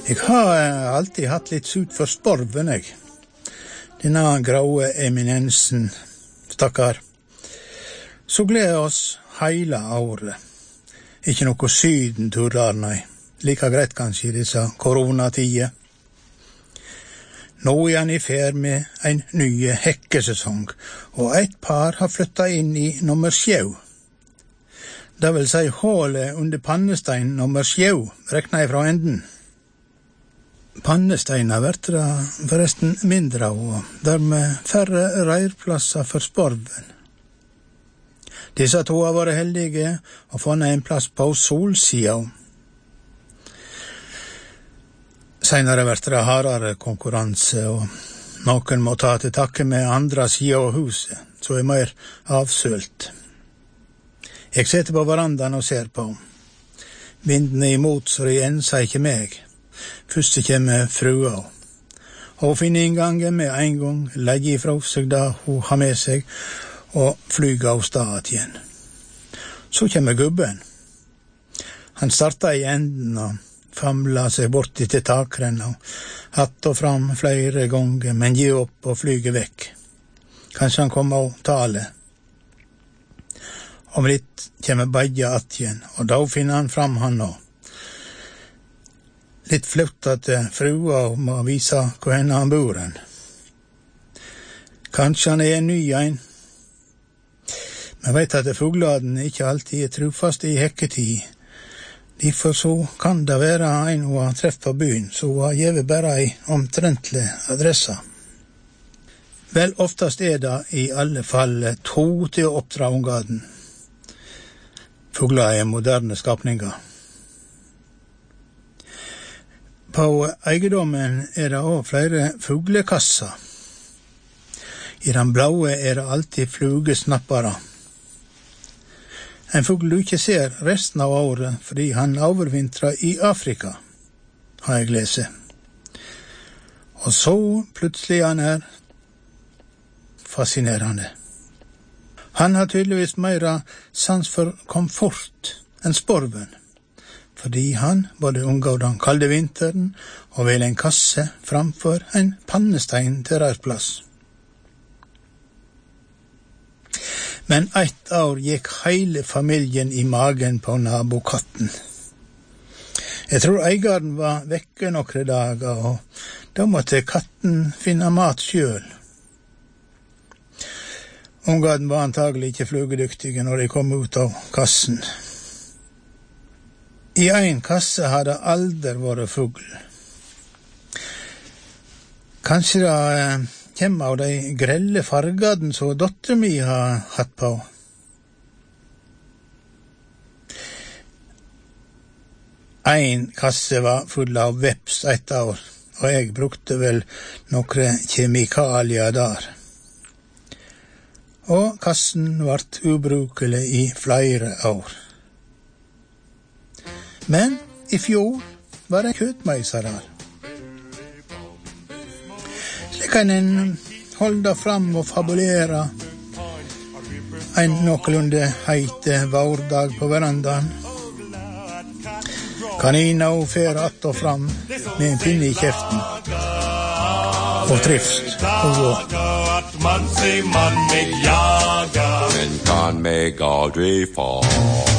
Jeg har alltid hatt litt sut for sporven, jeg. Denne graue eminensen, stakkar. Så gleder oss heile året. Ikke noe sydenturer, nei. Like greit kanskje i disse koronatider. Nå er han i ferd med en nye hekkesesong, og et par har flyttet inn i nummer 7. Det vil si hålet under pannestein nummer 7, rekner jeg fra enden. Pannesteiner blir det forresten mindre av, og dermed færre reirplasser for sporven. Disse to har vært heldige og funnet en plass på solsida. Senere blir det hardere konkurranse, og noen må ta til takke med andre sida av huset, så er mer avsølt. Jeg sitter på verandaen og ser på. Vinden er imot, så de enser ikke meg. Først kommer frua. Hun finner inngangen med en gang, legger ifra seg det hun har med seg, og flyger av sted igjen. Så kommer gubben. Han starter i enden og famler seg bort til takrenna, hatt og fram flere ganger, men gir opp og flyger vekk. Kanskje han kommer og taler. Om litt kommer Badja att igjen, og da finner han fram han også. Litt flautete frua og må vise hvor henne han bor hen. Kanskje han er en ny en. Men vet at fugladen ikke alltid er trufast i hekketid. Derfor så kan det være en hun har treft på byen, så hun har givet bare ei omtrentlig adresse. Vel, oftast er det i alle fall 2 til å oppdra ungene. Fugler er moderne skapninger. På eiendommen er det også flere fuglekasser. I den blaue er det alltid flugesnappere. En fugl du ikke ser resten av året fordi han overvintrer i Afrika, har jeg lest. Og så plutselig han er fascinerende. Han har tydeligvis mer sans for komfort enn sporven, fordi han både unngår den kalde vinteren og vel en kasse framfor en pannestein til reirplass. Men ett år gikk hele familien i magen på nabokatten. Jeg tror eieren var vekke noen dager, og da måtte katten finne mat selv. Ungene var antagelig ikke flugedyktige når de kom ut av kassen. I en kasse hadde aldri vært fugl. Kanskje det kommer av de grelle fargene som dotteren min har hatt på. En kasse var full av veps et år, og jeg brukte vel noen kjemikalier der. Og kassen ble ubrukelig i flere år. Men i fjor var det kjøttmeiser der. Slik kan en holde fram og fabulere en noenlunde heite vårdag på verandaen. Kanina og fer att og fram med en pinne i kjeften. Og trivst og gå. Man sier man meg jaga, men kan meg aldri få.